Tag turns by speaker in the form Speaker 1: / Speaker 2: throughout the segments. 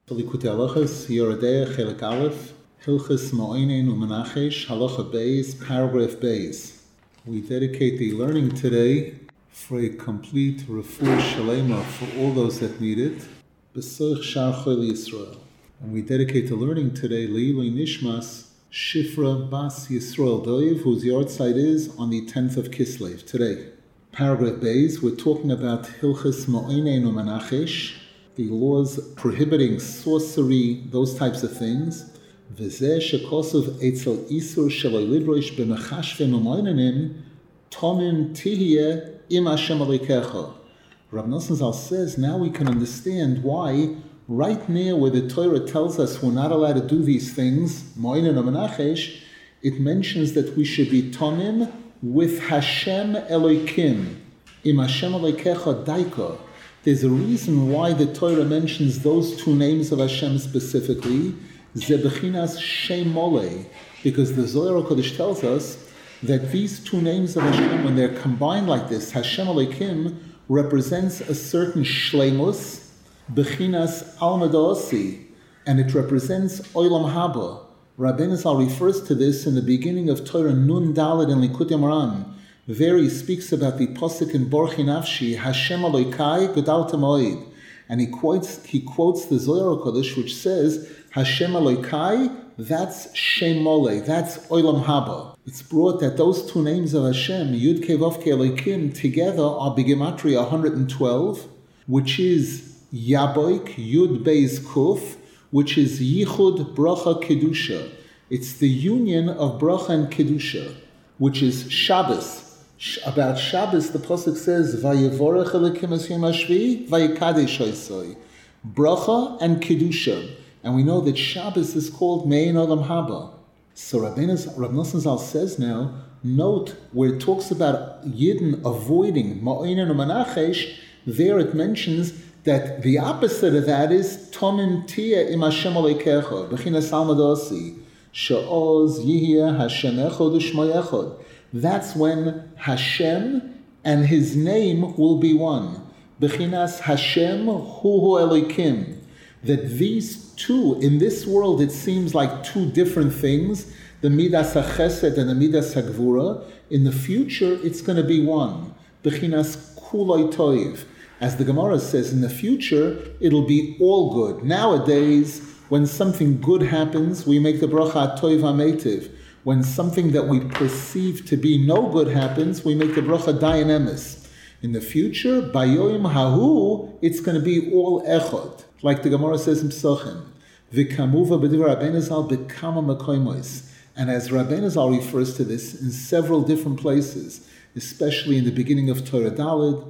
Speaker 1: Likutei Halachos, Yoredei, Chelik Aleph, Hilchos Mo'enin U'Menachesh, Halacha Beis, Paragraph Beis. We dedicate the learning today for a complete refuah shalema for all those that need it, B'soich Shar Chol Yisrael. And we dedicate the learning today Leilui Nishmas Shifra Bas Yisrael Doiv, whose yahrzeit is on the 10th of Kislev today. Paragraph Beis, we're talking about Hilchos Mo'enin U'Menachesh, the laws prohibiting sorcery, those types of things. V'zeh shekosov etzel isur sheloi lidrosh b'mechashvim u'moinenim tomin tihye im Hashem alikecha. Rav Nosson Zal says, now we can understand why right near where the Torah tells us we're not allowed to do these things, moinen u'menachesh, it mentions that we should be tonim with Hashem Elokim, im Hashem alikecha daika. There's a reason why the Torah mentions those two names of Hashem specifically, Zebechinas Shem Molei, because the Zohar HaKadosh tells us that these two names of Hashem, when they're combined like this, Hashem Elokim represents a certain Shleimus, Bechinas Almadasi, and it represents Olam Haba. Rabbeinu Zal refers to this in the beginning of Torah Nun Daled in Likutei Moharan. There he speaks about the pasuk in Borchi Nafshi, Hashem Elokai Gedalta Moed, and he quotes the Zohar HaKadosh, which says Hashem Elokai, that's Shem Molei, that's Olam Haba. It's brought that those two names of Hashem, Yud Kei Vav Kei Elokim, together are B'Gematria 112, which is Yaboik Yud Beis Kuf, which is Yichud Bracha Kedusha. It's the union of Bracha and Kedusha, which is Shabbos. About Shabbos, the pasuk says, "Vayevorech Elokim es yom hashvi, vayikadesh ha'isoi." Bracha and kedusha, and we know that Shabbos is called Mein Olam Haba. So Rav Nosson Zal says now, note where it talks about Yidden avoiding Ma'oinen u'Menachesh. There it mentions that the opposite of that is Tomim Tia im Hashem Elokecha, Bechinas Almadasi, Sha'oz Yihya Hashem Echod U'Shmo Echod. That's when Hashem and His name will be one. Bechinas Hashem Hu Elokim. That these two, in this world it seems like two different things, the Midas HaChesed and the Midas HaGvura. In the future it's going to be one. Bechinas Kuloi Toiv. As the Gemara says, in the future it'll be all good. Nowadays, when something good happens, we make the bracha Toiv HaMeitiv. When something that we perceive to be no good happens, we make the bracha Dayan Emes. In the future, Bayoim Hahu, it's going to be all Echod. Like the Gemara says in Pesachim, V'kamuva b'divrei Rabbeinu Zal b'kama mekoimos. And as Rabbeinu Zal refers to this in several different places, especially in the beginning of Torah Daled,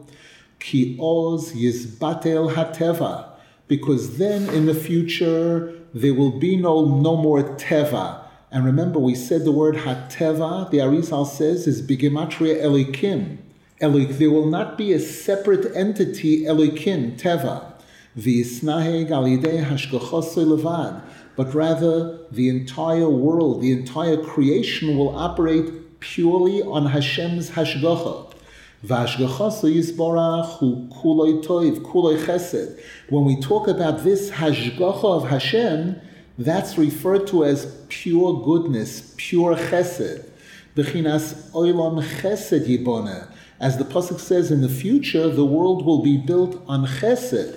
Speaker 1: Ki oz yizbatel hateva. Because then in the future, there will be no more Teva. And remember, we said the word Hateva, the Arizal says, is B'Gematria Elokim. There will not be a separate entity, Elokim, Teva. V'yisnaheg alidei hashgachosoi levad. But rather, the entire world, the entire creation will operate purely on Hashem's Hashgacha. V'hashgachosoi yisborach hu kuloi toiv, kuloi chesed. When we talk about this Hashgacha of Hashem, that's referred to as pure goodness, pure chesed. Bechinas oilam chesed yiboneh. As the pasuk says, in the future, the world will be built on chesed.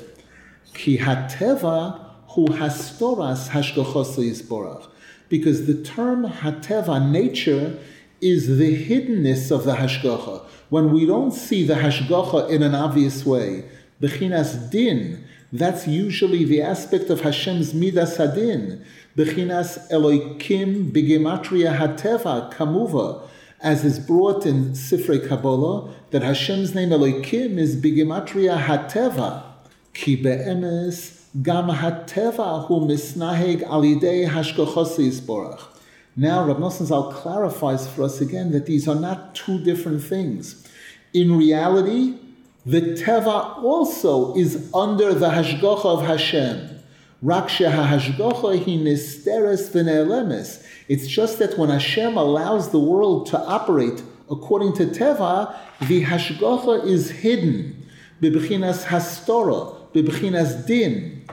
Speaker 1: Ki hateva hu hastoras hashgachoso yisborach. Because the term hateva, nature, is the hiddenness of the hashgacha. When we don't see the hashgacha in an obvious way. Bechinas din. That's usually the aspect of Hashem's Midas Hadin. Bechinas Elokim B'Gematria Hateva Kamuva. As is brought in Sifrei Kabbalah, that Hashem's name Elokim is B'Gematria Hateva. Ki be'emes gam Hateva hu misnaheg alidei hashgachos yisborach. Now Rav Nosson Zal clarifies for us again that these are not two different things. In reality, the Teva also is under the Hashgacha of Hashem. Rak she'hashgacha hi nisteres v'ne'elemes. It's just that when Hashem allows the world to operate according to Teva, the Hashgacha is hidden. B'bechinas hastora, b'bechinas din.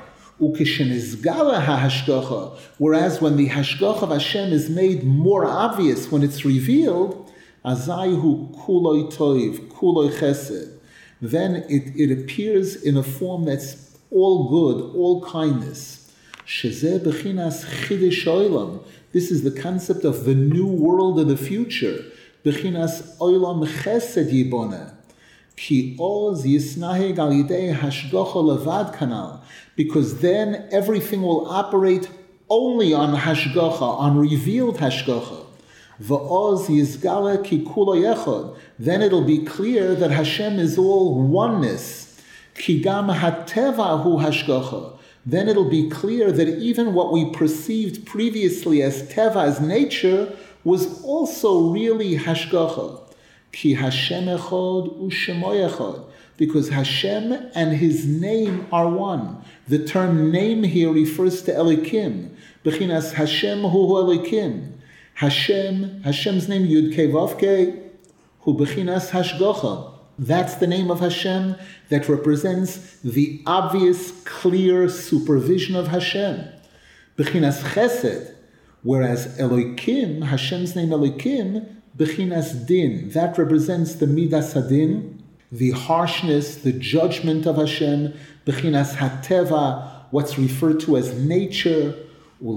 Speaker 1: Ukishenizgala hashgacha, whereas when the hashgacha of Hashem is made more obvious, when it's revealed, azayhu kuloi toiv, kuloi chesed, then it appears in a form that's all good, all kindness. Shezeh bechinas chidish olam. This is the concept of the new world of the future. Bechinas olam chesed yiboneh. Ki oz yisnaheg al yidei hashgacha levad kanal. Because then everything will operate only on hashgacha, on revealed hashgacha. Va'oz yizgala ki kulo yechod. Then it'll be clear that Hashem is all oneness. Ki gam hateva hu hashgacha. Then it'll be clear that even what we perceived previously as teva, as nature, was also really hashgacha. Ki Hashem echod u'shemo echod. Because Hashem and His name are one. The term name here refers to Elikim. Bechinas Hashem hu Elikim. Hashem's name Yud Kei Vav Kei, hu bechinas hashgacha. That's the name of Hashem that represents the obvious, clear supervision of Hashem. Bechinas Chesed, whereas Elokim, Hashem's name Elokim, bechinas Din. That represents the Midas Hadin, the harshness, the judgment of Hashem. Bechinas Hateva, what's referred to as nature. In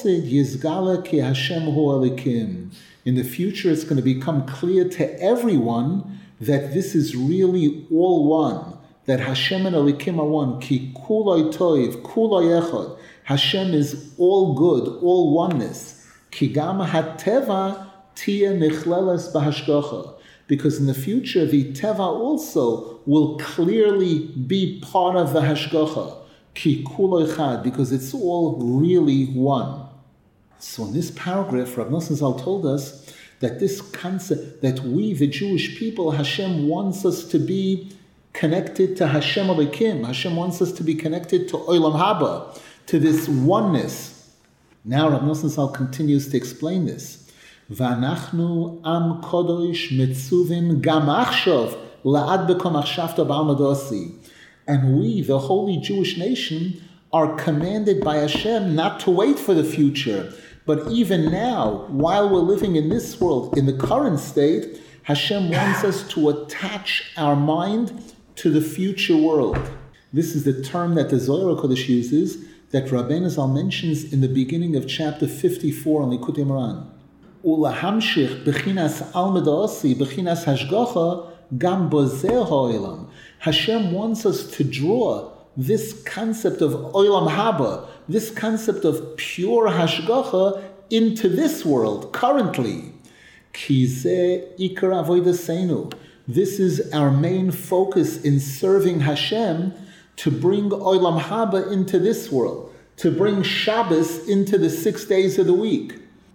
Speaker 1: the future, it's going to become clear to everyone that this is really all one, that Hashem and Elikim are one. Ki kuloi toiv, kuloi echad. Hashem is all good, all oneness. Ki gam hateva tia nichleles bahashgacha. Because in the future, the teva also will clearly be part of the hashgacha. Ki kuloi chad, because it's all really one. So in this paragraph, Rav Nosson Zal told us that this concept, that we, the Jewish people, Hashem wants us to be connected to Hashem Elikim. Hashem wants us to be connected to Olam Haba, to this oneness. Now Rav Nosson Zal continues to explain this. V'anachnu am kodosh mitzuvim gam achshav la'ad bekom achshavta ba'almadosi. And we, the holy Jewish nation, are commanded by Hashem not to wait for the future, but even now, while we're living in this world, in the current state, Hashem wants us to attach our mind to the future world. This is the term that the Zohar HaKodesh uses, that Rabbeinu Zal mentions in the beginning of chapter 54 on Likutei Moharan. Ulahamshich bechinas almedasi bechinas hashgacha gam bozeh ha'olam. Hashem wants us to draw this concept of Olam Haba, this concept of pure Hashgacha into this world, currently. Ki zeh ikar avodaseinu. This is our main focus in serving Hashem, to bring Olam Haba into this world, to bring Shabbos into the 6 days of the week.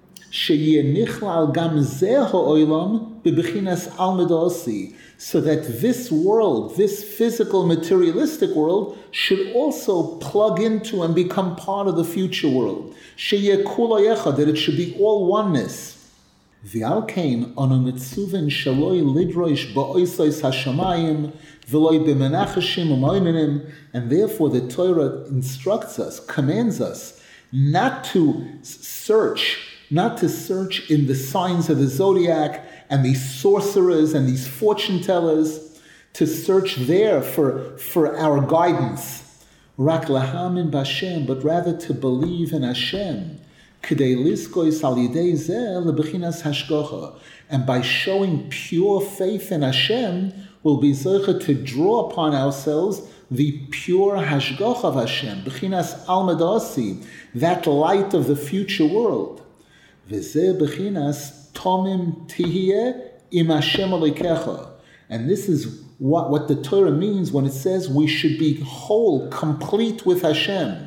Speaker 1: Sheyeh nichlal gam zeh ha'olam bebechinas almedasi. So that this world, this physical, materialistic world, should also plug into and become part of the future world. Sheyeh kuloi echad, that it should be all oneness. V'al kein anu mitzuven shaloi lidroish ba'oisais hashamayim v'loi b'menachashim u'moinenim. And therefore the Torah instructs us, commands us, not to search in the signs of the zodiac and these sorcerers and these fortune tellers, to search there for our guidance. Rak lahamin b'Hashem, but rather to believe in Hashem. K'dei liskois al yidei zeh lebechinas hashgacha. And by showing pure faith in Hashem, we'll be zoche to draw upon ourselves the pure hashgacha of Hashem, bechinas almadasi, that light of the future world. V'zeh bechinas tomim tihiyeh im Hashem Elokecha. And this is what the Torah means when it says we should be whole, complete with Hashem.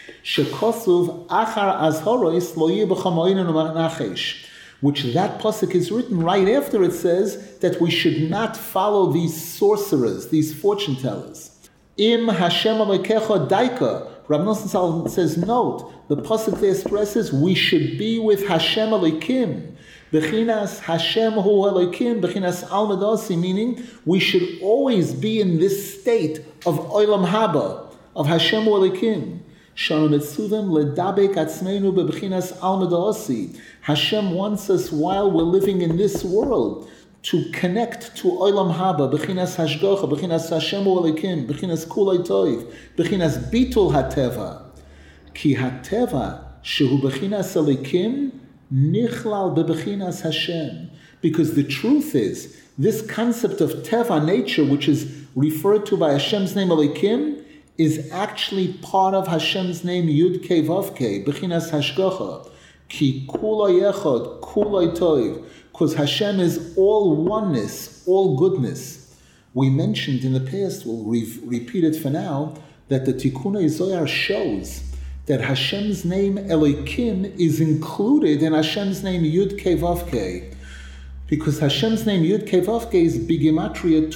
Speaker 1: Shekosuv achar azhorois lo yeh b'cha mo'inen u'nachesh. Which that pasuk is written right after it says that we should not follow these sorcerers, these fortune tellers. Im Hashem Elokecha daika. Rav Nosson Zal says, note, the pasuk there stresses we should be with Hashem Elikim. Bechinas Hashem hu Elikim, bechinas almadasi, meaning we should always be in this state of Olam Haba, of Hashem hu Elikim. Hashem wants us while we're living in this world to connect to Olam Haba, Bechinas Hashgacha, Bechinas Hashem U'Elikim, Bechinas Kulei Toiv, Bechinas Bitul HaTeva. Ki HaTeva, Shehu Bechinas Elikim, Nichlal Bebechinas Hashem. Because the truth is, this concept of Teva, nature, which is referred to by Hashem's name Elikim, is actually part of Hashem's name Yud Kei Vav Kei, Bechinas Hashgacha. Ki Kulei Echad, Kulei Toiv. Because Hashem is all oneness, all goodness. We mentioned in the past, we'll repeat it for now, that the Tikkunei Zohar shows that Hashem's name Elikim is included in Hashem's name Yud Kei Vav Kei. Because Hashem's name Yud Kei Vav Kei is Bigematria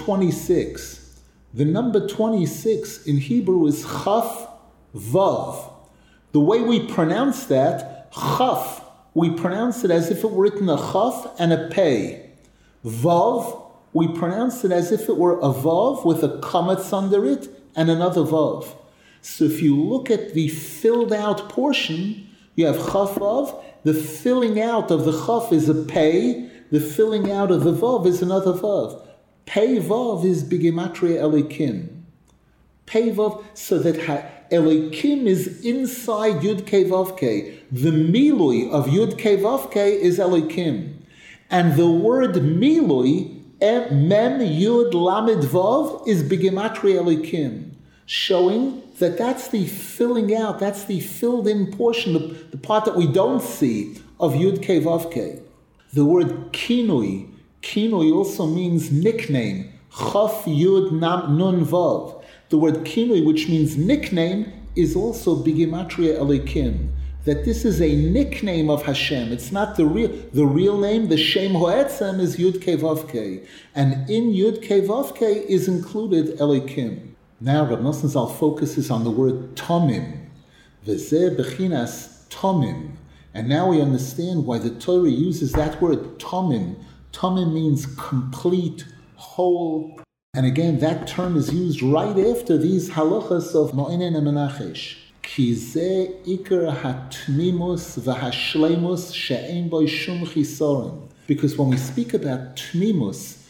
Speaker 1: 26. The number 26 in Hebrew is Chaf Vav. The way we pronounce that, Chaf, we pronounce it as if it were written a Chaf and a Pei. Vav, we pronounce it as if it were a Vav with a kametz under it and another Vav. So if you look at the filled out portion, you have Chaf Vav. The filling out of the Chaf is a Pei. The filling out of the Vav is another Vav. Pei Vav is Bigematria Elikim. Pei Vav, so that Elikim is inside Yud Kei Vav Kei. The Milui of Yud Kei Vav Kei is Elikim. And the word Milui, Mem Yud Lamed Vav, is Bigematria Elikim. Showing that that's the filling out, that's the filled in portion, the part that we don't see of Yud Kei Vav Kei. The word Kinui also means nickname. Chaf Yud Nun Vav. The word Kinui, which means nickname, is also Bigematria Elikim. That this is a nickname of Hashem. It's not the real name. The Shem Ho'etzem is Yud Kei Vav Kei. And in Yud Kei Vav Kei is included Elikim. Now Reb Nosson Zal focuses on the word Tomim. V'zeh bechinas Tomim. And now we understand why the Torah uses that word Tomim. Tomim means complete, whole. And again, that term is used right after these halachas of Mo'inen and Menachesh. Ki zeh ikar hatmimus v'hashleimus she'ein boi shum chisoron. Because when we speak about tmimus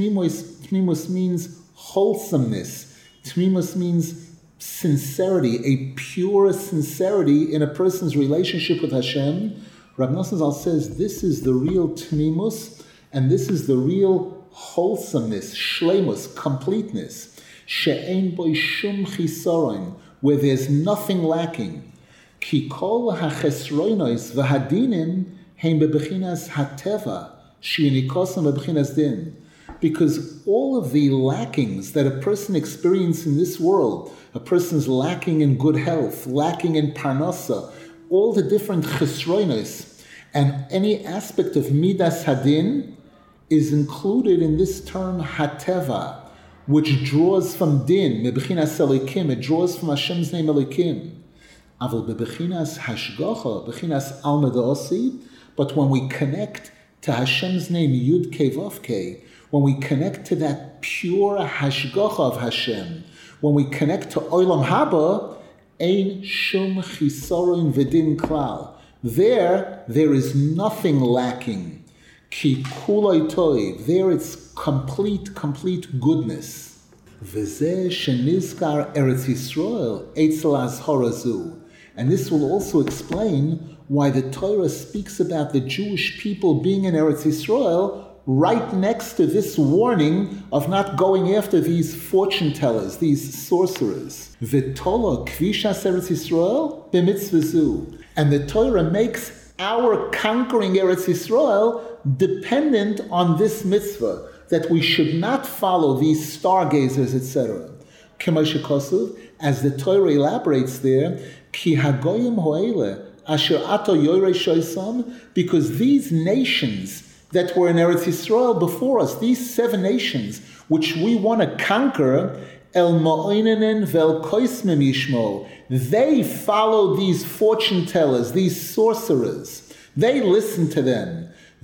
Speaker 1: means wholesomeness. Tmimus means sincerity, a pure sincerity in a person's relationship with Hashem. Rav Nosson Zal says this is the real tmimus, and this is the real wholesomeness, shleimus, completeness. She'ein boi shum chisoron, where there's nothing lacking. Ki kol hachesroinos v'hadinim hein bebechinas hateva, she'nikosam bebechinas din. Because all of the lackings that a person experiences in this world, a person's lacking in good health, lacking in parnasa, all the different chesroinos, and any aspect of midas hadin is included in this term hateva, which draws from din, mebechinas elikim, it draws from Hashem's name elikim. Aval bebechinas hashgacha, bechinas alma da'asi, but when we connect to Hashem's name Yud Kei Vav Kei, when we connect to that pure hashgacha of Hashem, when we connect to Olam Haba, ein shum chisaron v'din klal. There is nothing lacking. Ki kulei toiv. There it's complete goodness. V'zeh shenizkar Eretz Yisrael etzel azhara zu. And this will also explain why the Torah speaks about the Jewish people being in Eretz Yisrael right next to this warning of not going after these fortune tellers, these sorcerers. V'tola kvishas Eretz Yisrael b'mitzvah zu. And the Torah makes our conquering Eretz Yisrael dependent on this mitzvah, that we should not follow these stargazers, etc. K'moshe Kosuv, as the Torah elaborates there, ki hagoyim ho'ele asher ato yorei shoisam, because these nations that were in Eretz Yisrael before us, these 7 nations, which we want to conquer, el ma'oinenen vel koismim yishmo, they follow these fortune tellers, these sorcerers. They listen to them.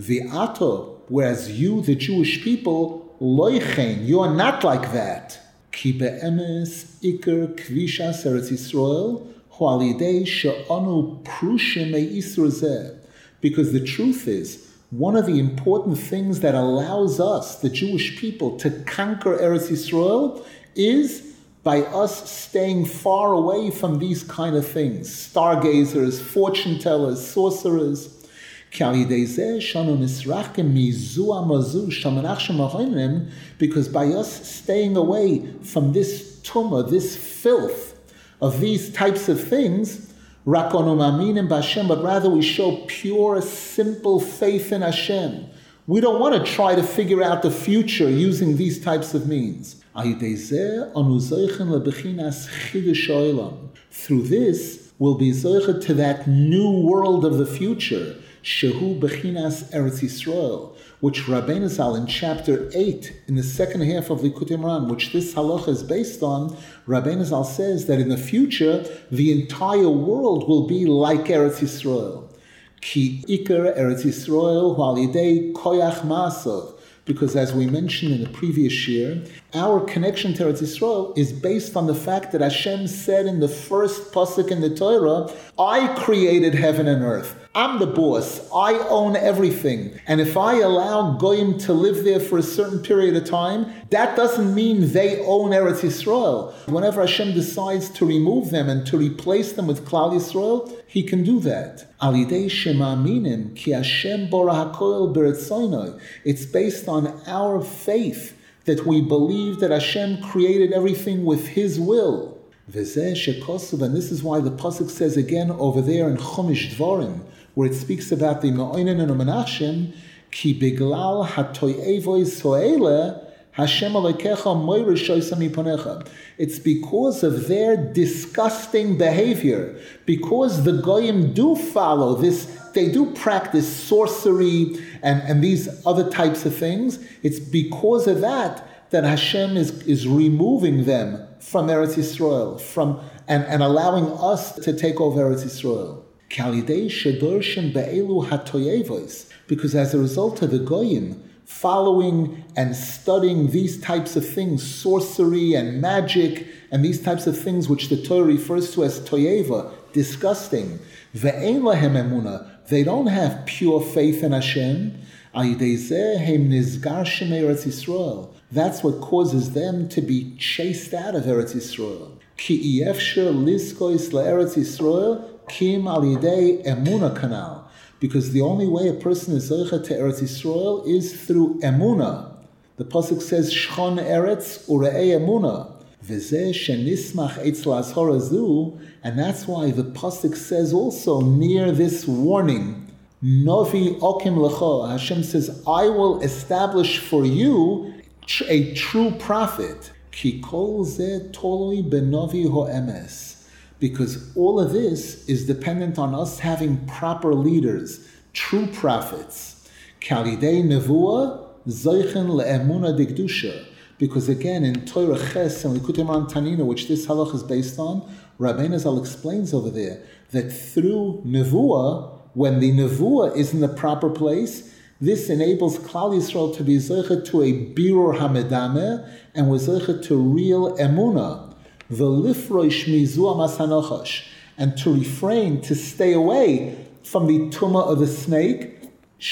Speaker 1: V'ato, whereas you, the Jewish people, loichen, you are not like that. Ki be'emes iker kvishas Eretz Yisrael, Because the truth is, one of the important things that allows us, the Jewish people, to conquer Eretz Yisrael is by us staying far away from these kind of things. Stargazers, fortune tellers, sorcerers. Because by us staying away from this tumah, this filth of these types of things, but rather we show pure, simple faith in Hashem. We don't want to try to figure out the future using these types of means. Through this, we'll be zocher to that new world of the future, Shehu Bechinas Eretz Yisrael, which Rabbeinu Zal in chapter 8, in the second half of Likutei Moharan, which this halacha is based on, Rabbeinu Zal says that in the future, the entire world will be like Eretz Yisrael. Ki Iker Eretz Yisrael Halidei Koyach Ma'asov. Because as we mentioned in the previous year, our connection to Eretz Yisrael is based on the fact that Hashem said in the first pasuk in the Torah, I created heaven and earth. I'm the boss. I own everything. And if I allow Goyim to live there for a certain period of time, that doesn't mean they own Eretz Yisrael. Whenever Hashem decides to remove them and to replace them with Klal Yisrael, He can do that. Alidei shema'aminim ki Hashem borah hakoel b'retzono. It's based on our faith that we believe that Hashem created everything with His will. V'zeh shekosuv, and this is why the pasuk says again over there in Chumash Dvarim, where it speaks about the Me'oinen and Menachem, ki biglal hatoyevois so'ele Hashem alekecha moirishosam miponecha. It's because of their disgusting behavior, because the Goyim do follow this, they do practice sorcery and these other types of things. It's because of that Hashem is removing them from Eretz Yisrael, and allowing us to take over Eretz Yisrael. Because as a result of the Goyim following and studying these types of things, sorcery and magic, and these types of things which the Torah refers to as toyeva, disgusting, ve'ein lahem emunah, they don't have pure faith in Hashem, that's what causes them to be chased out of Eretz Yisrael. Ki efshar liskois la'eretz Yisrael kim al yidei emunah kanal. Because the only way a person is zocher to Eretz Yisrael is through emunah. The pasuk says, "Shchon eretz ure'ei emunah." V'zeh shenismach eitz la'azhora zu, and that's why the pasuk says also near this warning, "Novi okim lecho." Hashem says, "I will establish for you a true prophet." Ki kol zeh tolui benovi ho'emes. Because all of this is dependent on us having proper leaders, true prophets. Kalidei nevuah zoichen le'emuna digdusha. Because again, in Torah Ches and Likutei Moharan Tanina, which this halach is based on, Rabbeinu Zal explains over there that through nevuah, when the nevuah is in the proper place, this enables Klal Yisrael to be zoicha to a birur hamedameh, and was zoicha to real emunah. And to refrain, to stay away from the tumah of the snake,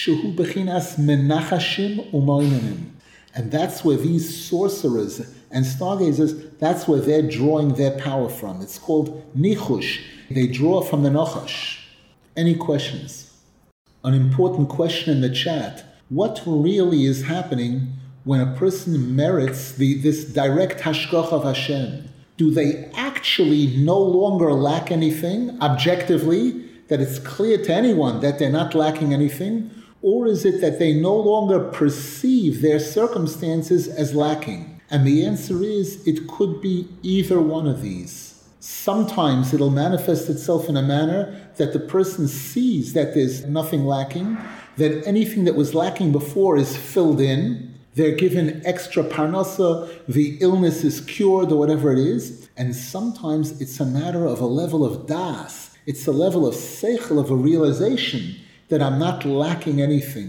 Speaker 1: and that's where these sorcerers and stargazers, that's where they're drawing their power from. It's called nichush. They draw from the nachash. Any questions? An important question in the chat: what really is happening when a person merits this direct hashgacha of Hashem? Do they actually no longer lack anything, objectively, that it's clear to anyone that they're not lacking anything? Or is it that they no longer perceive their circumstances as lacking? And the answer is, it could be either one of these. Sometimes it'll manifest itself in a manner that the person sees that there's nothing lacking, that anything that was lacking before is filled in. They're given extra parnasa, the illness is cured or whatever it is. And sometimes it's a matter of a level of das. It's a level of seichel, of a realization that I'm not lacking anything.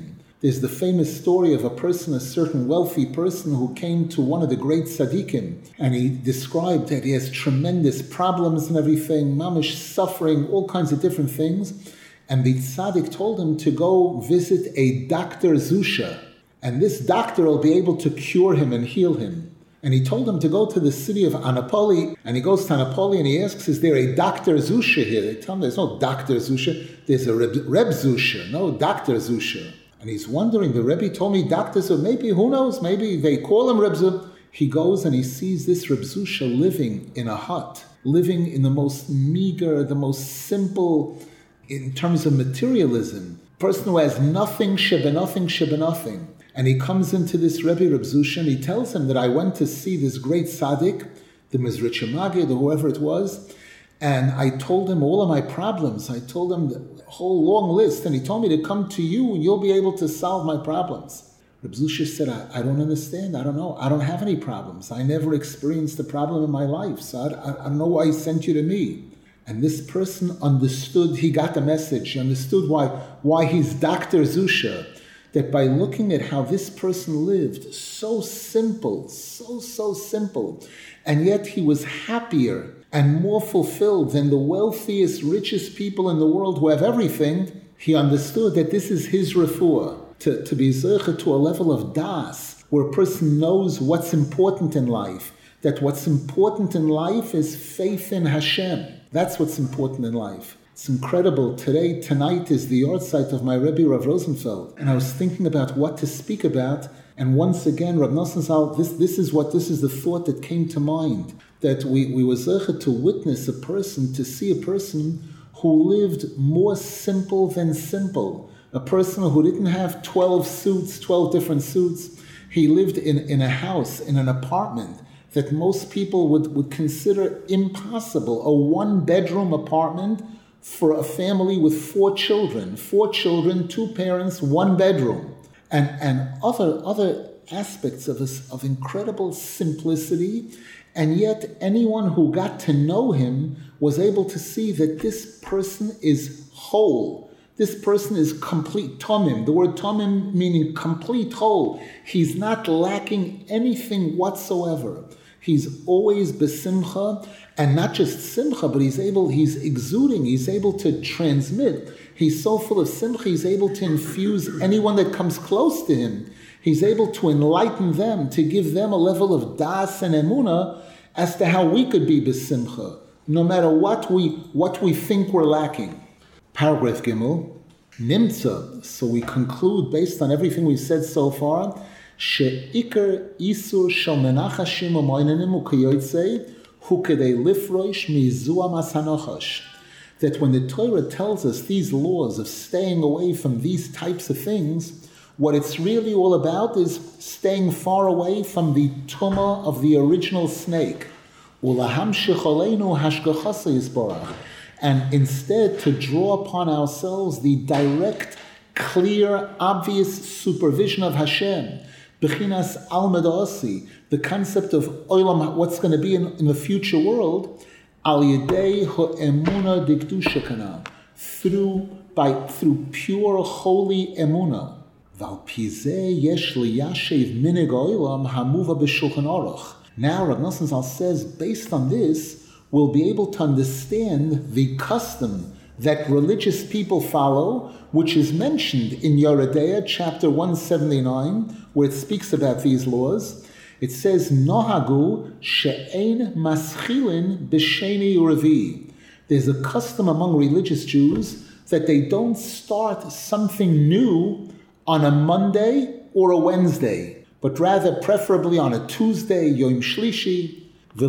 Speaker 1: There's the famous story of a certain wealthy person who came to one of the great tzaddikim, and he described that he has tremendous problems and everything, mamish suffering, all kinds of different things. And the tzaddik told him to go visit a Dr. Zusha, and this doctor will be able to cure him and heal him. And he told him to go to the city of Anapoli, and he goes to Anapoli and he asks, is there a Dr. Zusha here? They tell him there's no Dr. Zusha, there's a Reb Zusha, no Dr. Zusha. And he's wondering, the Rebbe told me Dr. Zusha, maybe, who knows, maybe they call him Reb Zusha. He goes and he sees this Reb Zusha living in a hut, living in the most meager, the most simple, in terms of materialism, person who has nothing, shebenothing. And he comes into this Rebbe Reb Zusha and he tells him that I went to see this great tzaddik, the Mizritcher Magid or whoever it was, and I told him all of my problems. I told him the whole long list, and he told me to come to you and you'll be able to solve my problems. Reb Zusha said, I don't understand. I don't know. I don't have any problems. I never experienced a problem in my life, so I don't know why he sent you to me. And this person understood, he got the message, he understood why he's Dr. Zusha. That by looking at how this person lived, so simple, so simple, and yet he was happier and more fulfilled than the wealthiest, richest people in the world who have everything, he understood that this is his refuah, to be zeicha to a level of das, where a person knows what's important in life, that what's important in life is faith in Hashem. That's what's important in life. It's incredible. Tonight is the yahrzeit of my Rebbe Rav Rosenfeld, and I was thinking about what to speak about. And once again, Rav Nosson Zal, this is the thought that came to mind, that we were zeicha to witness to see a person who lived more simple than simple, a person who didn't have 12 different suits. He lived in a house, in an apartment that most people would consider impossible, a one-bedroom apartment for a family with 4 children, 2 parents, 1 bedroom, and other aspects of incredible simplicity. And yet anyone who got to know him was able to see that this person is whole. This person is complete, tomim. The word tomim meaning complete whole. He's not lacking anything whatsoever. He's always besimcha, and not just simcha, but he's exuding, he's able to transmit. He's so full of simcha, he's able to infuse anyone that comes close to him. He's able to enlighten them, to give them a level of das and emunah as to how we could be besimcha, no matter what we think we're lacking. Paragraph Gimel, Nimtza. So we conclude, based on everything we've said so far, she'ikar isur shel menachashim u'moinenim u'kayotzei hu kedei lifroish mizuam asanochash. That when the Torah tells us these laws of staying away from these types of things, what it's really all about is staying far away from the tumah of the original snake. U'lahamshich aleinu hashgachasa yisborach. And instead to draw upon ourselves the direct, clear, obvious supervision of Hashem. Bechinas al-medasi, the concept of olam, what's going to be in the future world, al yedei ha'emuna dikdusha kana, through pure, holy emuna. Val pizeh yesh liyashev minig olam hamuva b'shulchan aruch. Now Rav Nosson Zal says, based on this, we'll be able to understand the custom that religious people follow, which is mentioned in Yoreh De'ah, chapter 179, where it speaks about these laws. It says, Nohagu she'ein maschilin b'sheni u'revi. There's a custom among religious Jews that they don't start something new on a Monday or a Wednesday, but rather preferably on a Tuesday, Yom Shlishi. Rav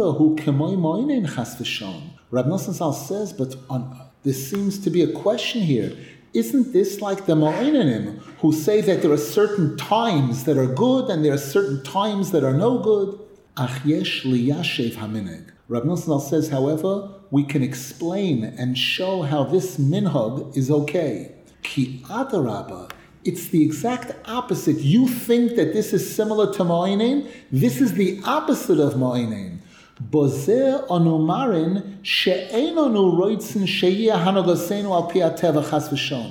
Speaker 1: Nosson Zal says, but there seems to be a question here. Isn't this like the Mo'enenim, who say that there are certain times that are good and there are certain times that are no good? Ach yesh liyashev haminig. Rav Nosson Zal says, however, we can explain and show how this minhag is okay. Ki adarabah. It's the exact opposite. You think that this is similar to Mo'enin? This is the opposite of Mo'enin. Bozeh anu marin she'ein anu roitzin sheyeh hanogasenu al pi hateva chas v'shon.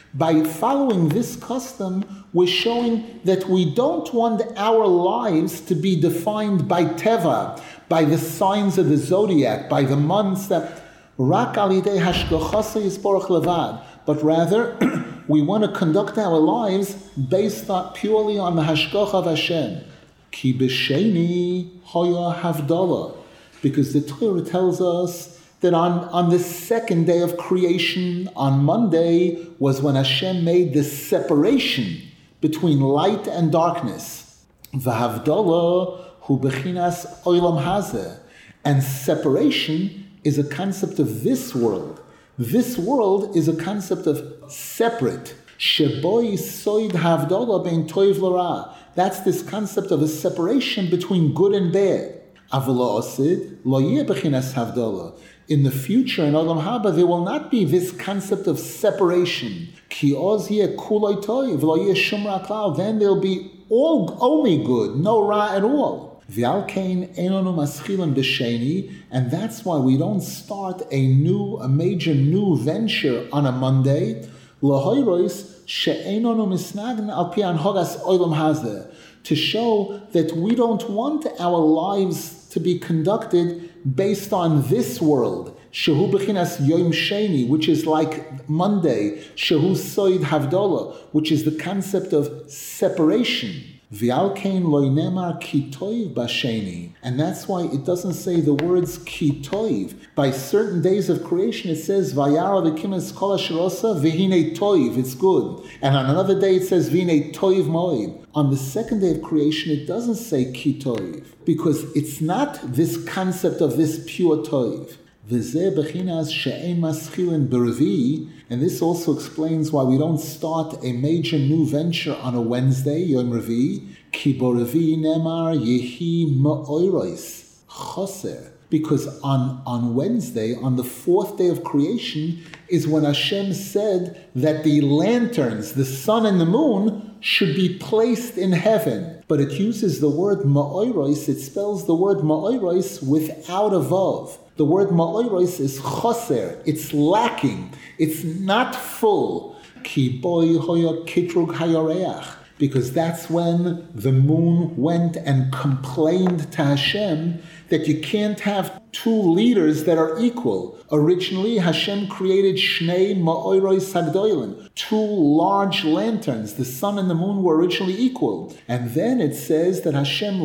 Speaker 1: By following this custom, we're showing that we don't want our lives to be defined by teva, by the signs of the zodiac, by the months that rak alidei hashgachasa yisborach levad, but rather we want to conduct our lives based purely on the hashgacha of Hashem. Ki b'sheni hoya havdalah, because the Torah tells us that on the second day of creation, on Monday, was when Hashem made the separation between light and darkness. V'havdalah hu bechinas olam hazeh. And separation is a concept of this world. This world is a concept of separate. Shebo yisoid havdalah bein toiv l'ra. That's this concept of a separation between good and bad. Avlo osid lo yeh bechinas havdalah. In the future, in Olam Haba, there will not be this concept of separation. Ki oz yeh kuloi toiv lo yeh shum ra klal. Then there'll be only good, no ra at all. V'alkein enonu maschilim b'sheni, and that's why we don't start a major new venture on a Monday. Lahoirois she'enonu misnagn al pi anhogas olam hazeh, to show that we don't want our lives to be conducted based on this world. Shehu bechinas yom sheni, which is like Monday. Shehu soid havdalah, which is the concept of separation. V'alkein lo nemar ki toiv b'sheni, and that's why it doesn't say the words ki toiv. By certain days of creation, it says vayara v'kimes kol asher osa v'hinei toiv. It's good. And on another day, it says v'hinei toiv moed. On the second day of creation, it doesn't say ki toiv, because it's not this concept of this pure toiv. V'zeh bechinas she'ein maschilin b'revi, and this also explains why we don't start a major new venture on a Wednesday, Yom Revi. Ki bo revi nemar yehi ma'oros choser. Because on Wednesday, on the fourth day of creation, is when Hashem said that the lanterns, the sun and the moon, should be placed in heaven. But it uses the word ma'oros, it spells the word ma'oros without a vav. The word ma'oros is choser, it's lacking, it's not full. Ki boi hoya kitrug hayareach. Because that's when the moon went and complained to Hashem that you can't have two leaders that are equal. Originally, Hashem created Shnei Ma'oros Hagdolim, two large lanterns. The sun and the moon were originally equal. And then it says that Hashem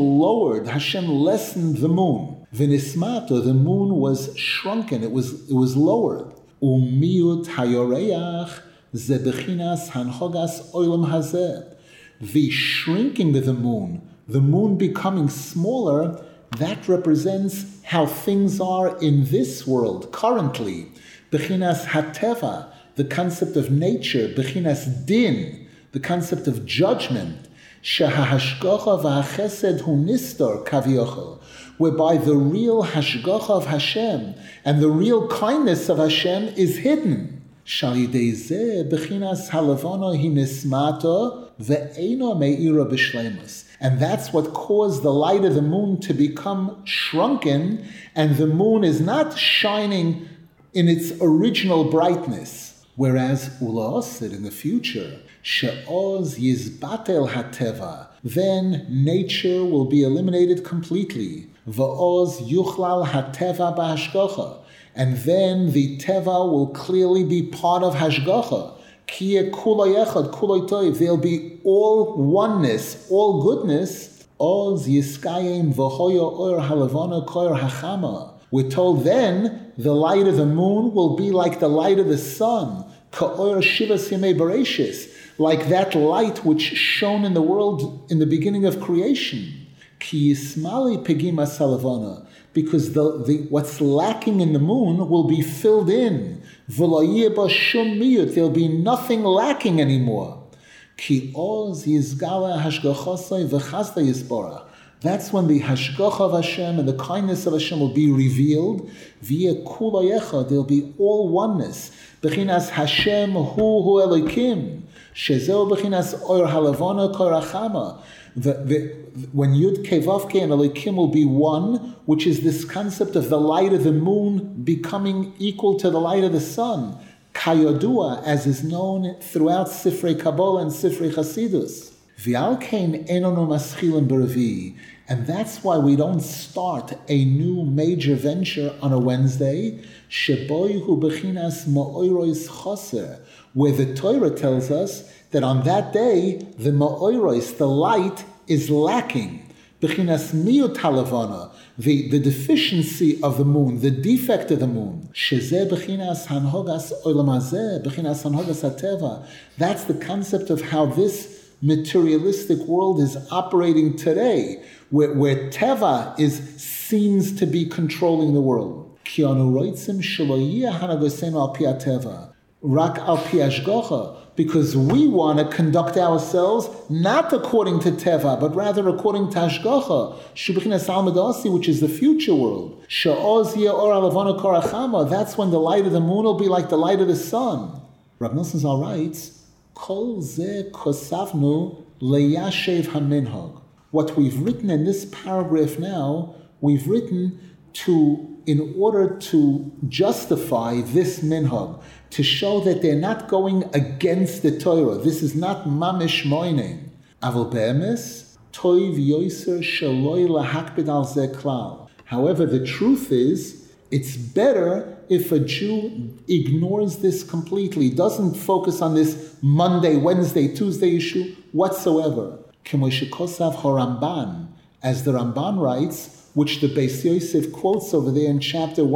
Speaker 1: lessened the moon. V'nismato, the moon was shrunken, it was lowered. U'miut hayoreach ze bechinas hanchogas olam hazeh. The shrinking of the moon becoming smaller, that represents how things are in this world currently. Bechinas hateva, the concept of nature. Bechinas din, the concept of judgment. Shehahashgacha v'hachesed hu nistor kaviochel, whereby the real hashgacha of Hashem and the real kindness of Hashem is hidden. Shalidei zeh bechinas halavana hi nismato ve'eno me'ira b'shleimus. And that's what caused the light of the moon to become shrunken, and the moon is not shining in its original brightness. Whereas ula'osid, in the future, she'oz yizbatel hateva, then nature will be eliminated completely. Va'oz yuchlal hateva b'hashgacha, and then the teva will clearly be part of hashgacha. There'll be all oneness, all goodness. We're told then the light of the moon will be like the light of the sun, like that light which shone in the world in the beginning of creation. Because what's lacking in the moon will be filled in. There'll be nothing lacking anymore. That's when the hashgacha of Hashem and the kindness of Hashem will be revealed. There'll be all oneness. Bechinas Hashem hu Elokim. Shezeu bechinas or halavana korachama. When Yud Kei Vav Kei and Elokim will be one, which is this concept of the light of the moon becoming equal to the light of the sun. Kayodua, as is known throughout Sifrei Kabbalah and Sifrei Chasidus. V'al kein enonu maschilim b'revi. And that's why we don't start a new major venture on a Wednesday, sheboihu bechinas ma'oros choser, where the Torah tells us that on that day, the ma'oros, the light, is lacking. Bechinas miyut halavana, the deficiency of the moon, the defect of the moon. Shezeh bechinas hanhogas olam hazeh, bechinas hanhogas hateva. That's the concept of how this materialistic world is operating today, where Teva seems to be controlling the world. Ki anu roitzim shelo yeh hanagosenu al pi hateva, rak al pi hashgacha, because we want to conduct ourselves not according to Teva, but rather according to Hashgacha, Shubechinas Almadasi, which is the future world. Sha'oz yeh or alavana korachama, that's when the light of the moon will be like the light of the sun. Rav Nosson Zal writes, Kol ze kosavnu leyashev haminhag. What we've written in this paragraph now, we've written in order to justify this minhag, to show that they're not going against the Torah. This is not mamish moinen. Aval be'emes, toiv yoiser shaloi lahakbid al ze klal. However, the truth is, it's better if a Jew ignores this completely, doesn't focus on this Monday, Wednesday, Tuesday issue whatsoever. Kemoshikosav Haramban, as the Ramban writes, which the Beis Yosef quotes over there in chapter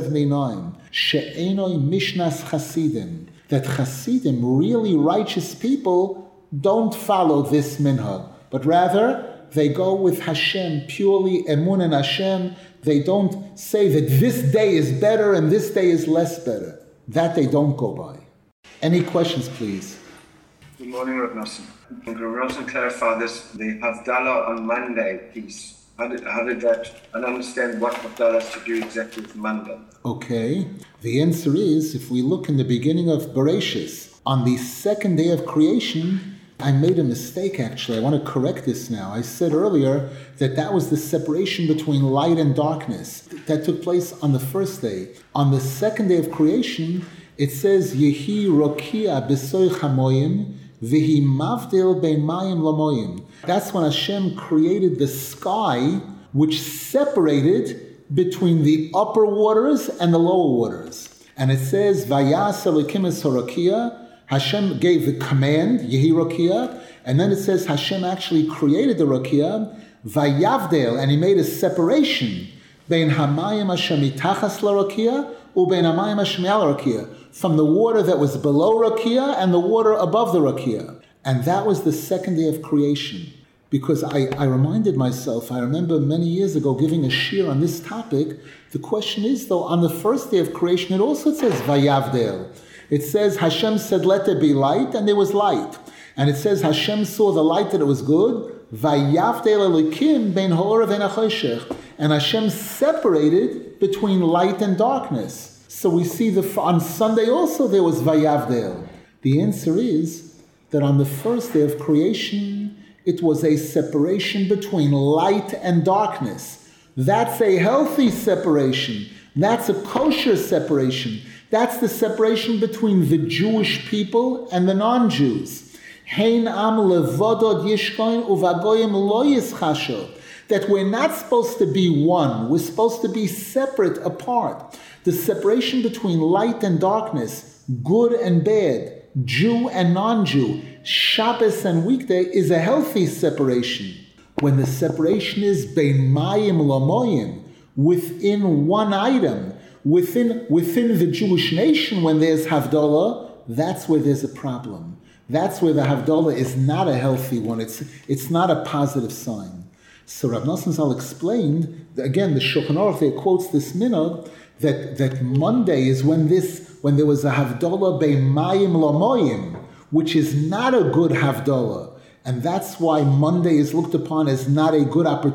Speaker 1: 179, She'enoi Mishnas Chasidim, that Chasidim, really righteous people, don't follow this minhag, but rather they go with Hashem, purely emun and Hashem. They don't say that this day is better and this day is less better. That they don't go by. Any questions, please?
Speaker 2: Good morning, Rav Nosson. Can Rav Nosson clarify this, the Havdalah on Monday piece? How did that, I don't understand what Havdalah has to do exactly with Monday.
Speaker 1: Okay. The answer is, if we look in the beginning of Bereshis, on the second day of creation, I made a mistake, actually. I want to correct this now. I said earlier that was the separation between light and darkness. That took place on the first day. On the second day of creation, it says, Yehi rokia b'soy chamoyim, v'hi mavdil bein mayim lamoyim. That's when Hashem created the sky, which separated between the upper waters and the lower waters. And it says, Vayas Elokim es harakia, Hashem gave the command, Yehi Rokia, and then it says Hashem actually created the Rokia, Vayavdel, and he made a separation, Bein Hamayim Hashem Itachas La Rokia, Ubein Hamayim Hashem Al Rokia, from the water that was below Rokia and the water above the Rokia. And that was the second day of creation. Because I reminded myself, I remember many years ago giving a shir on this topic. The question is, though, on the first day of creation, it also says Vayavdel. It says Hashem said, let there be light, and there was light. And it says Hashem saw the light that it was good, Vayavdel Elokim bein ha'or ve'en ha'choshech. And Hashem separated between light and darkness. So we see on Sunday also there was Vayavdel. The answer is that on the first day of creation, it was a separation between light and darkness. That's a healthy separation. That's a kosher separation. That's the separation between the Jewish people and the non-Jews. Hein am levodod yishkoin uvagoyim lo yischashot. That we're not supposed to be one. We're supposed to be separate, apart. The separation between light and darkness, good and bad, Jew and non-Jew, Shabbos and weekday is a healthy separation. When the separation is bein mayim lamoyim, within one item, within the Jewish nation, when there's Havdalah, that's where there's a problem. That's where the Havdalah is not a healthy one. It's not a positive sign. So Rav Nosson Zal explained, again, the Shulchan Aruch there quotes this minhag, that Monday is when there was a Havdalah bein mayim lamoyim, which is not a good Havdalah. And that's why Monday is looked upon as not an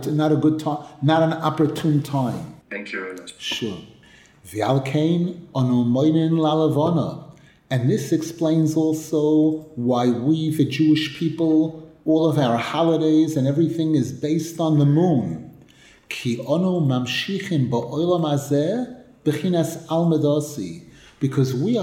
Speaker 1: opportune time.
Speaker 2: Thank you very much.
Speaker 1: Sure. V'alkein anu moinen lalavana. And this explains also why we, the Jewish people, all of our holidays and everything is based on the moon. Ki anu mamshichim ba'olam hazeh b'chinas almadasi. because we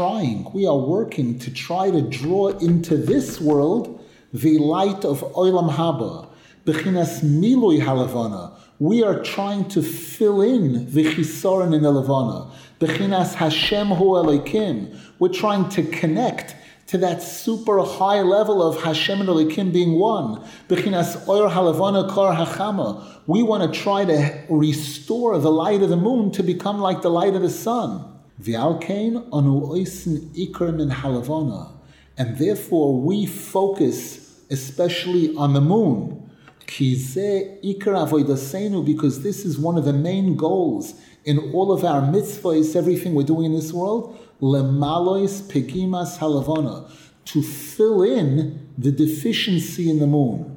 Speaker 1: are working to try to draw into this world the light of Olam Haba, Bechinas Milui Halavana. We are trying to fill in the Chisaron in the Levana, Bechinas Hashem Hu Elokim. We're trying to connect to that super high level of Hashem and Elokim being one. Bechinas Oyer Halavana Kor Hachama. We want to try to restore the light of the moon to become like the light of the sun. V'alkein anu oisin ikar min halavana. And therefore we focus especially on the moon. Ki zeh ikar avodaseinu, because this is one of the main goals in all of our mitzvahs, everything we're doing in this world, lemalois pegimas halavana, to fill in the deficiency in the moon.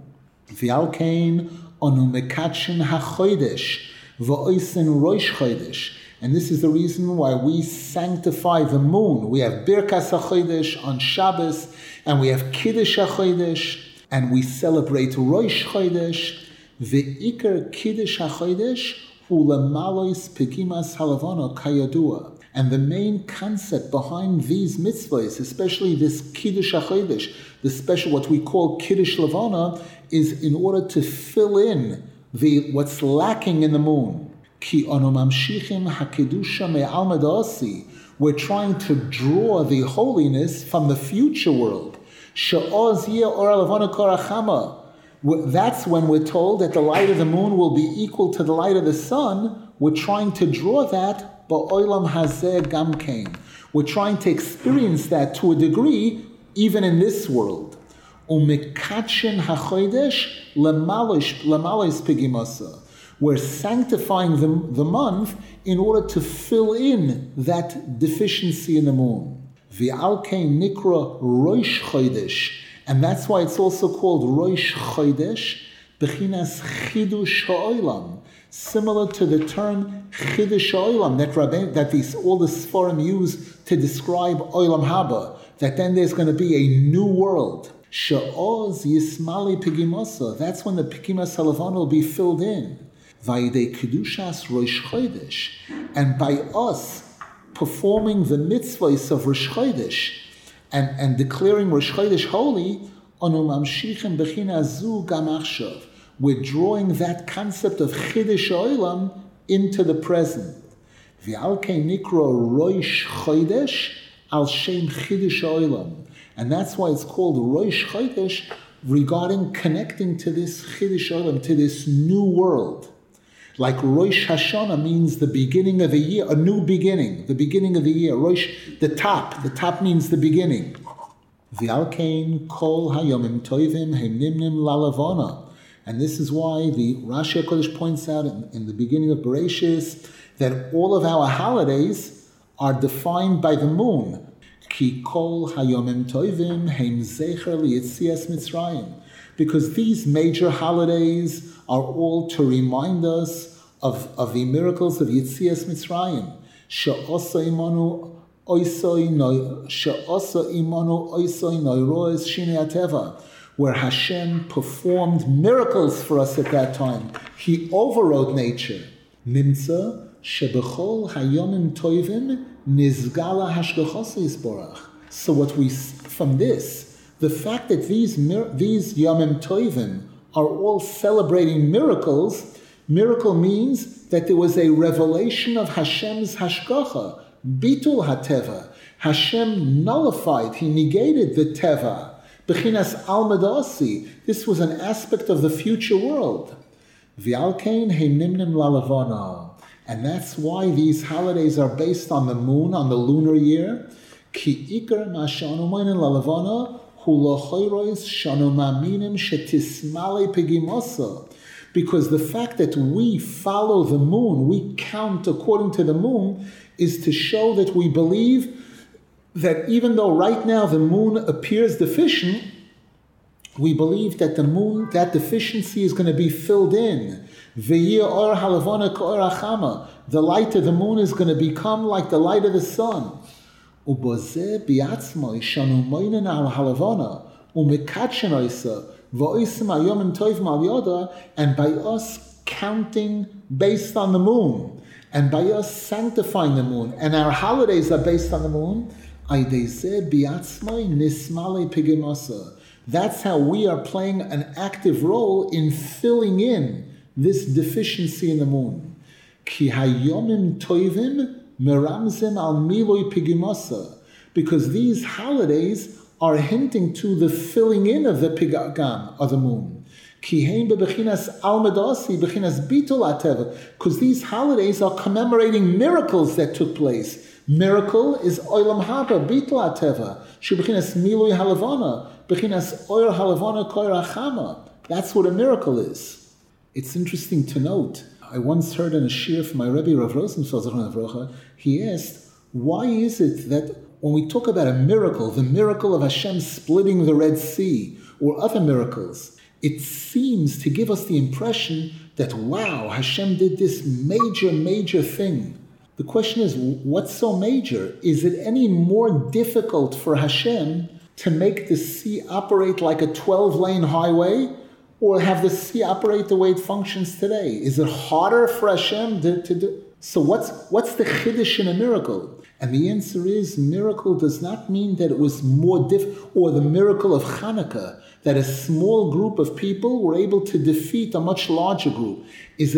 Speaker 1: V'alkein anu mekachen hachodesh v'oisin rosh chodesh. And this is the reason why we sanctify the moon. We have Birkas HaChodesh on Shabbos, and we have Kiddush HaChodesh, and we celebrate Rosh Chodesh. Ve'ikar Kiddush HaChodesh hu lemalois pegimas halavana kayadua. And the main concept behind these mitzvahs, especially this Kiddush HaChodesh, the special, what we call Kiddush Levana, is in order to fill in what's lacking in the moon. Ki anu mamshichim hakedusha me'al madasi. We're trying to draw the holiness from the future world. She'oz yeh or levana kor hachama. That's when we're told that the light of the moon will be equal to the light of the sun. We're trying to draw that ba'olam hazeh gamkein. We're trying to experience that to a degree, even in this world. Umekachin hachodesh lemalois pegimasa. We're sanctifying the month in order to fill in that deficiency in the moon. V'alkein nikra Rosh Chodesh, and that's why it's also called Rosh Chodesh, bechinas chidush ha'olam, similar to the term chidush ha'olam that all the Sforim use to describe Olam Haba, that then there's going to be a new world. She'oz yismali pegimasa, that's when the pegimas halavana will be filled in. Vayidei Kedushas Rosh Chodesh, and by us performing the mitzvahs of Rosh Chodesh and declaring Rosh Chodesh holy, anu mamshichem bechinas zu gam achshav. We're drawing that concept of Chiddush Olam into the present. V'alkei nikra Rosh Chodesh al shem Chiddush Olam, and that's why it's called Rosh Chodesh, regarding connecting to this Chiddush Olam, to this new world. Like Rosh Hashanah means the beginning of a year, a new beginning, the beginning of the year. The top means the beginning. V'alkein kol hayomim tovim heimnimnim lalavana. And this is why the Rashi HaKodesh points out in the beginning of Bereshis that all of our holidays are defined by the moon. Ki kol hayomim tovim heim zecher liyetzias Mitzrayim. Because these major holidays are all to remind us of the miracles of Yetzias Mitzrayim. She'osa imanu oisoi noiroes shinei ateva, where Hashem performed miracles for us at that time. He overrode nature. Nimtza shebechol hayomim toivim nizgala hashgachos yisborach. So what we from this, the fact that these Yomim Tovim are all celebrating miracles, miracle means that there was a revelation of Hashem's Hashgacha, Bitul HaTeva. Hashem nullified, He negated the Teva. Bechinas Al Madasi. This was an aspect of the future world. V'alkein heimnimnim lalavana. And that's why these holidays are based on the moon, on the lunar year. Ki ikar ma'ashanu moinen lalavana. Because the fact that we follow the moon, we count according to the moon, is to show that we believe that even though right now the moon appears deficient, we believe that the moon, that deficiency is going to be filled in. The light of the moon is going to become like the light of the sun. And by us counting based on the moon And by us sanctifying the moon, and our holidays are based on the moon, that's how we are playing an active role in filling in this deficiency in the moon. Because these holidays are hinting to the filling in of the pigagam of the moon. Because these holidays are commemorating miracles that took place. Miracle is Olam Haba, Bitul Ateva, Shebechinas Milui Halavana, Bechinas Oyer Halavana Koyer Achama. That's what a miracle is. It's interesting to note. I once heard in a shir from my Rebbe Rav Rosenfeld, he asked, why is it that when we talk about a miracle, the miracle of Hashem splitting the Red Sea, or other miracles, it seems to give us the impression that, wow, Hashem did this major thing. The question is, what's so major? Is it any more difficult for Hashem to make the sea operate like a 12-lane highway, or have the sea operate the way it functions today? Is it harder for Hashem to do? So what's the chiddush in a miracle? And the answer is, miracle does not mean that it was more or the miracle of Hanukkah, that a small group of people were able to defeat a much larger group. Is it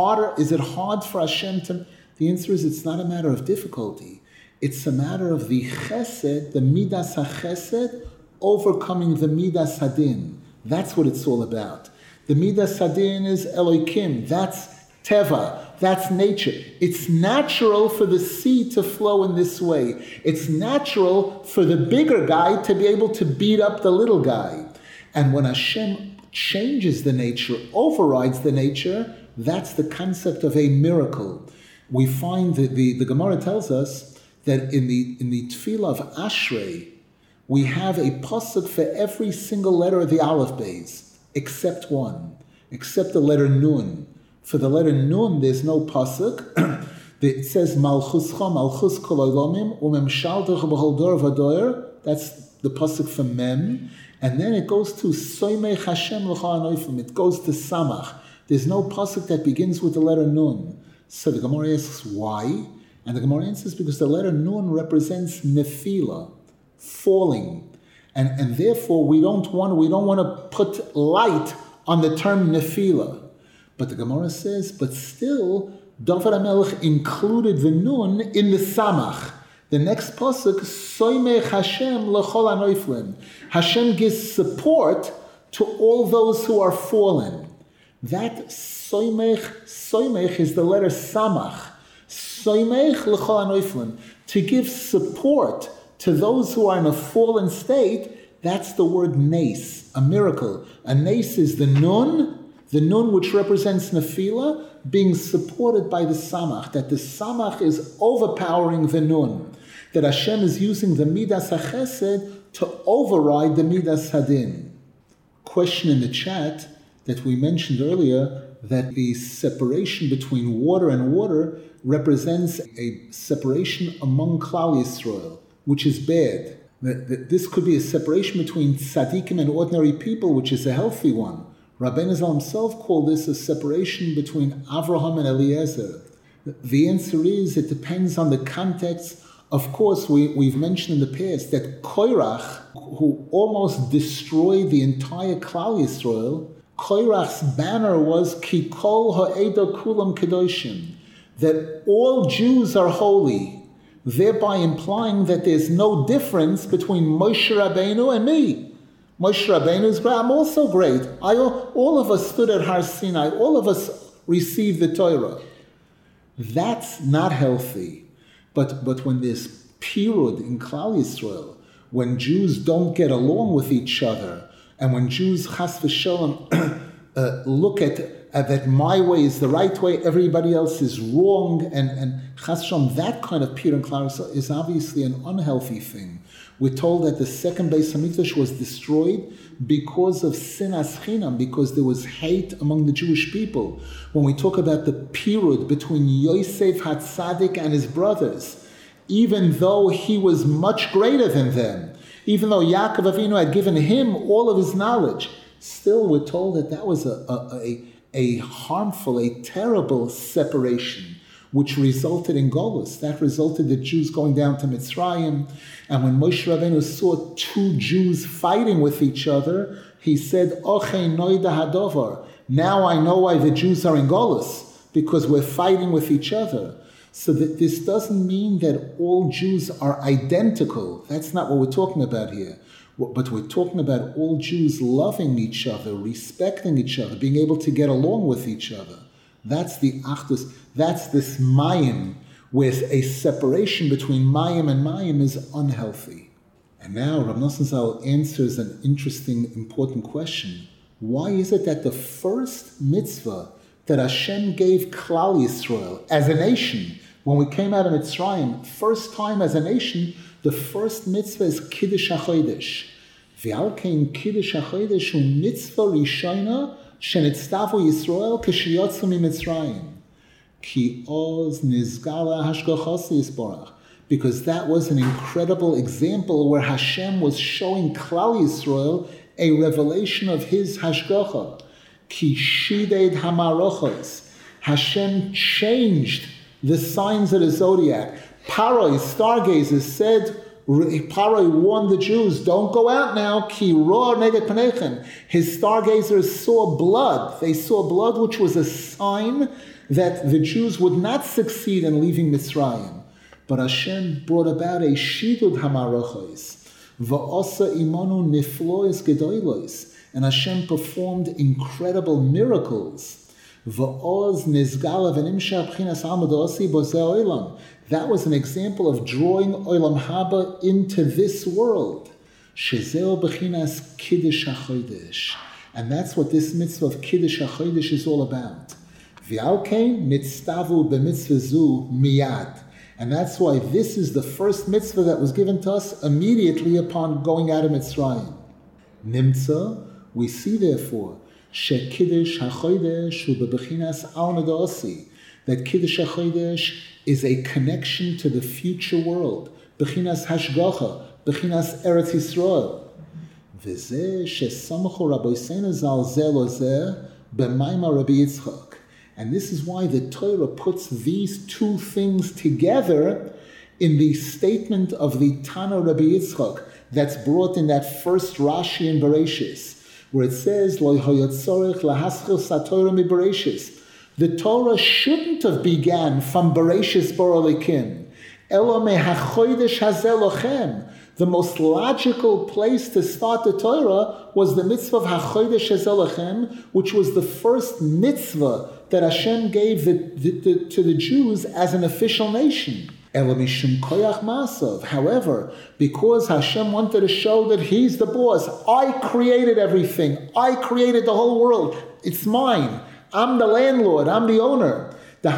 Speaker 1: hard for Hashem to? The answer is, it's not a matter of difficulty. It's a matter of the chesed, the midas ha-chesed, overcoming the midas hadin. That's what it's all about. The midas hadin is Elokim. That's teva. That's nature. It's natural for the sea to flow in this way. It's natural for the bigger guy to be able to beat up the little guy. And when Hashem changes the nature, overrides the nature, that's the concept of a miracle. We find that the Gemara tells us that in the Tefillah of Ashrei, we have a pasuk for every single letter of the Aleph Beis, except one, except the letter Nun. For the letter Nun, there's no pasuk. It says Malchuscha, Malchus kol olamim, umemshaltecha b'chol dor v'doyer. That's the pasuk for Mem. And then it goes to Soimech Hashem l'chol hanoifim. It goes to Samach. There's no pasuk that begins with the letter Nun. So the Gemara asks why, and the Gemara answers because the letter Nun represents Nefila, falling, and therefore we don't want to put light on the term Nefila. But the Gemara says, but still, David HaMelech included the Nun in the Samach. The next pasuk, Soimech Hashem l'chol hanoiflim. Hashem gives support to all those who are fallen. That Soimech is the letter Samach. Soimech l'chol hanoiflim. To give support to those who are in a fallen state, that's the word nes, a miracle. A nes is the Nun which represents Nefila, being supported by the Samach, that the Samach is overpowering the Nun, that Hashem is using the Midas HaChesed to override the Midas Hadin. Question in the chat that we mentioned earlier, that the separation between water and water represents a separation among Klal Yisrael, which is bad. That this could be a separation between tzaddikim and ordinary people, which is a healthy one. Rabbeinu Zal himself called this a separation between Avraham and Eliezer. The answer is, it depends on the context. Of course, we've mentioned in the past that Korach, who almost destroyed the entire Klal Yisrael, Korach's banner was Ki kol ha'eda kulam kedoshim, that all Jews are holy, thereby implying that there's no difference between Moshe Rabbeinu and me. Moshe Rabbeinu is great, I'm also great. All of us stood at Har Sinai, all of us received the Torah. That's not healthy. But when there's pirud in Klal Yisrael, when Jews don't get along with each other, and when Jews, chas v'shalom, look at that my way is the right way, everybody else is wrong, and chas v'shalom, that kind of pirud in Klal Yisrael is obviously an unhealthy thing. We're told that the second Beis Hamikdash was destroyed because of sinas chinam, because there was hate among the Jewish people. When we talk about the pirud between Yosef HaTzadik and his brothers, even though he was much greater than them, even though Yaakov Avinu had given him all of his knowledge, still we're told that was a harmful, a terrible separation. which resulted in Golus. That resulted in the Jews going down to Mitzrayim. And when Moshe Rabbeinu saw two Jews fighting with each other, he said, Ochei noida hadovar. Now I know why the Jews are in Golus, because we're fighting with each other. So that this doesn't mean that all Jews are identical. That's not what we're talking about here. But we're talking about all Jews loving each other, respecting each other, being able to get along with each other. That's the Achdus. That's this Mayim, with a separation between Mayim and Mayim is unhealthy. And now Rav Nosson Zal answers an interesting, important question. Why is it that the first mitzvah that Hashem gave Klal Yisrael as a nation, when we came out of Mitzrayim, first time as a nation, the first mitzvah is Kiddush HaChodesh. V'al kein Kiddush HaChodesh hu mitzvah rishona shenitztavu Yisrael k'sheyotzu miMitzrayim. Ki oz nizgala hashgachas yisborach. Because that was an incredible example where Hashem was showing Klal Yisrael a revelation of His hashgacha. Ki shided hamarochos. Hashem changed the signs of the zodiac. Paroi, stargazers, said, Paroi warned the Jews, don't go out now, ki roa neged panechem. His stargazers saw blood. They saw blood, which was a sign that the Jews would not succeed in leaving Mitzrayim. But Hashem brought about a shidud hamarochos. Va'osa imanu niflois gedoilos. And Hashem performed incredible miracles. Va'oz nizgala v'nimsha b'chinas almadosi bozeh olam. That was an example of drawing Olam Haba into this world. Shezeo b'chinas Kiddush HaChodesh. And that's what this mitzvah of Kiddush HaChodesh is all about. V'alkein nitztavu b'mitzvah zu miyad. And that's why this is the first mitzvah that was given to us immediately upon going out of Mitzrayim. Nimtza, we see therefore, she Kiddush HaChodesh hu b'chinas almadosi. That Kiddush HaChodesh is a connection to the future world. B'chinas hashgacha, b'chinas Eretz Yisrael. V'zeh shesamchu Rabbeinu zal zeh lo zeh b'mayma Rabbi Yitzchak. And this is why the Torah puts these two things together in the statement of the Tana Rabbi Yitzchak that's brought in that first Rashi in Bereshis, where it says, Lo hayot tzorech lahaschil satorah mi Bereshis. The Torah shouldn't have began from Bereshis Bara Elokim. Elo mehachodesh hazeh lochem. The most logical place to start the Torah was the mitzvah of hachodesh hazeh lochem, which was the first mitzvah that Hashem gave to the Jews as an official nation. Elo mishum koyach ma'asav. However, because Hashem wanted to show that He's the boss, I created everything. I created the whole world. It's mine. I'm the landlord, I'm the owner.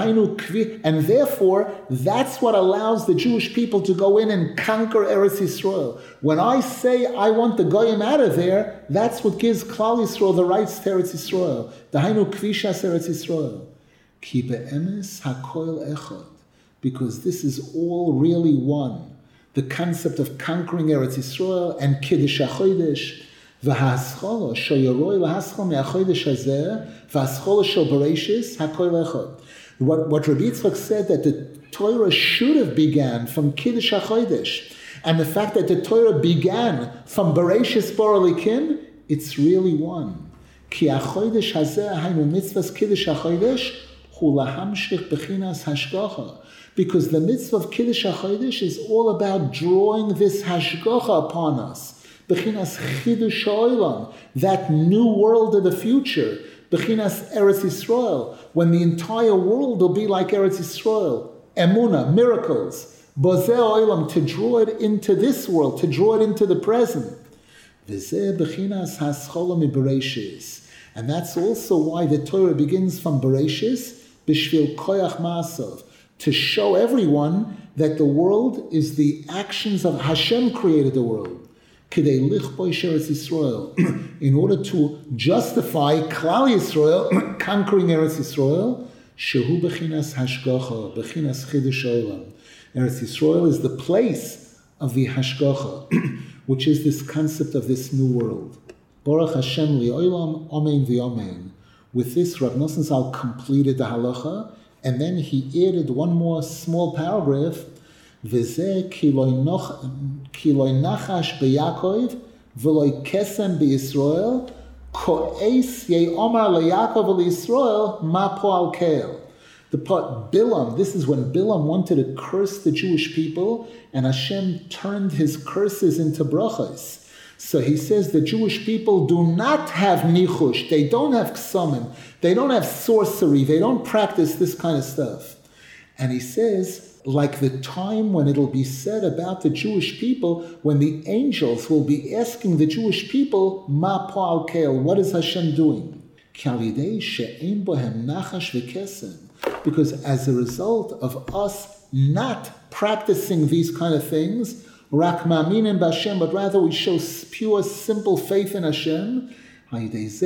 Speaker 1: And therefore, that's what allows the Jewish people to go in and conquer Eretz Yisrael. When I say I want the Goyim out of there, that's what gives Klal Yisrael the rights to Eretz Yisrael. Dahainu kvishas Eretz Yisrael. Ki be'emes hakoil echad. Because this is all really one. The concept of conquering Eretz Yisrael and Kiddush HaChodesh. V'haschala shoyoroi lahaschal me'achodesh hazeh v'haschala shel Bereshis hakoil echad. What Rabbi Yitzchak said, that the Torah should have began from Kiddush HaChodesh, and the fact that the Torah began from Bereshis Bara Elokim, it's really one. Ki HaChodesh hazeh hainu mitzvahs Kiddush HaChodesh hu lahamshich b'chinas hashgacha. Because the mitzvah of Kiddush HaChodesh is all about drawing this hashgacha upon us. B'chinas chidush ha'olam, that new world of the future. B'chinas Eretz Yisrael, when the entire world will be like Eretz Yisrael. Emunah, miracles. Bozeh olam, to draw it into this world, to draw it into the present. V'zeh b'chinas haschola mi Bereshis. And that's also why the Torah begins from Bereshis, b'shvil koyach ma'asav, to show everyone that the world is the actions of Hashem created the world. In order to justify Klal Yisrael conquering Eretz Yisrael, shehu b'chinas hashgacha, b'chinas chidush olam. Eretz Yisrael is the place of the hashgacha, which is this concept of this new world. Baruch Hashem li'olam, amen v'amen. With this, Rav Nosson Zal completed the halacha, And then he added one more small paragraph, V'zeh ki lo nachash beYaakov v'lo kesem beYisrael ko'es ye'omar leYaakov v'Yisrael ma po'al kel. The part Bilam, this is when Bilam wanted to curse the Jewish people, and Hashem turned his curses into brachos. So he says the Jewish people do not have nichush, they don't have ksamim, they don't have sorcery, they don't practice this kind of stuff. And he says, like the time when it'll be said about the Jewish people, when the angels will be asking the Jewish people, Ma po'al kel, what is Hashem doing? Because as a result of us not practicing these kind of things, rak ma'aminin b'Hashem, but rather we show pure, simple faith in Hashem. Through this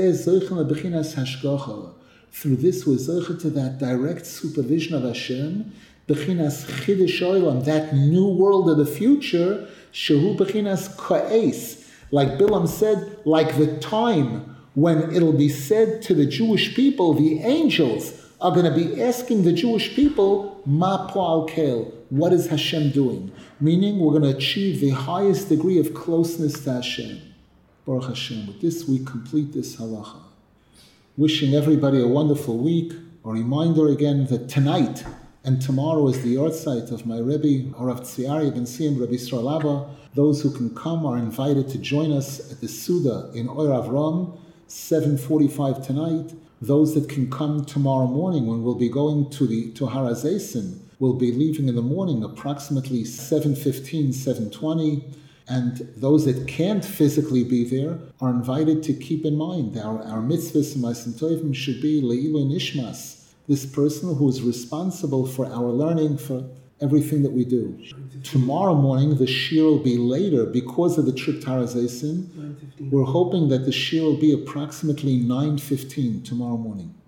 Speaker 1: we're zeicha to that direct supervision of Hashem, b'chinas chidush olam, that new world of the future, shehu b'chinas ka'es, like Bilam said, like the time when it'll be said to the Jewish people, the angels are going to be asking the Jewish people, Ma po'al kel, what is Hashem doing? Meaning we're going to achieve the highest degree of closeness to Hashem. Baruch Hashem. With this we complete this halacha. Wishing everybody a wonderful week. A reminder again that tonight and tomorrow is the yahrzeit of my Rebbe, Harav Tzvi ben Siyam, Rebbe Yisrael Abba. Those who can come are invited to join us at the Suda in Oyer Avram, 7:45 tonight. Those that can come tomorrow morning when we'll be going to Har HaZeisin, we'll be leaving in the morning approximately 7:15, 7:20. And those that can't physically be there are invited to keep in mind our mitzvahs and ma'asim tovim should be le'ilui nishmas, this person who is responsible for our learning, for everything that we do. Tomorrow morning the shir will be later because of the trip to Har HaZeisin. We're hoping that the shir will be approximately 9:15 tomorrow morning.